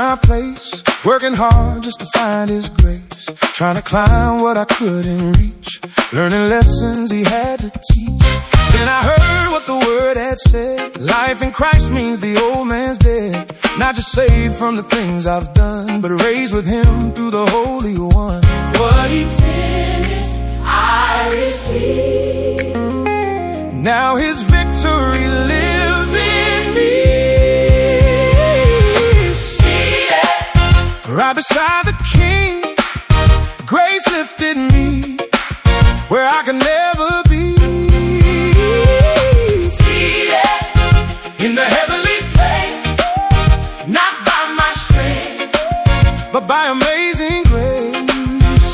my place, working hard just to find His grace, trying to climb what I couldn't reach, learning lessons He had to teach. Then I heard what the Word had said: life in Christ means the old man's dead, not just saved from the things I've done, but raised with Him through the Holy One. What He finished, I receive. Now His victory lives in me. Right beside the King, grace lifted me where I could never be. Seated in the heavenly place, not by my strength, but by amazing grace.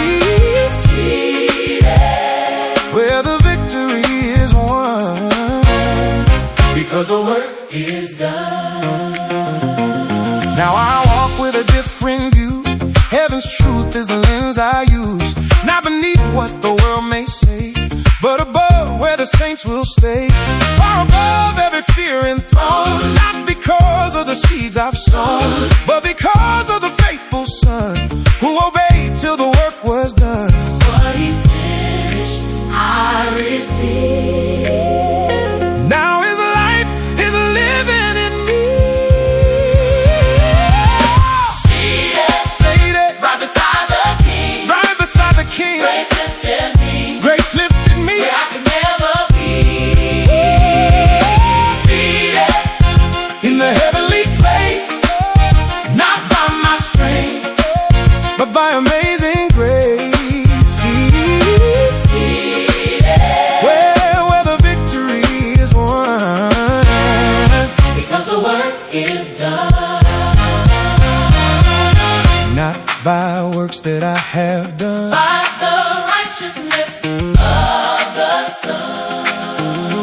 Seated where the victory is won, because the work is done. Now I walk with a different view. Heaven's truth is the lens I use, not beneath what the world may say, but above where the saints will stay. Far above every fear and throne, not because of the seeds I've sown, but because of the faithful Son who obeyed till the work was done. What He finished, I receive. Now His life is living in me. Right beside the King, right beside the King, grace lifted me, grace lifted me where I could never be. Seated in the heavenly place, not by my strength, but by amazing grace. Seated where the victory is won, because the work is done. not by works that I have done, By the righteousness of the Son,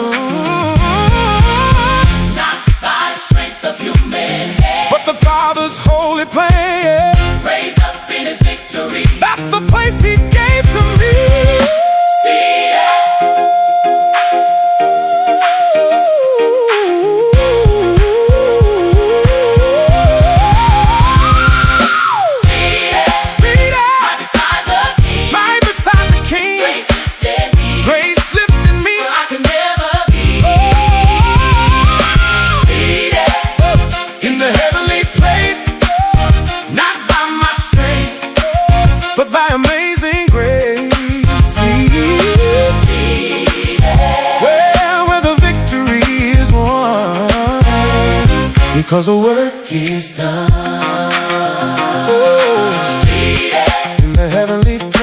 not by strength of human hand, but the Father's holy plan. raised up in His victory. That's the place He gave to me. But by amazing grace, where the victory is won, because the work is done. in the heavenly place.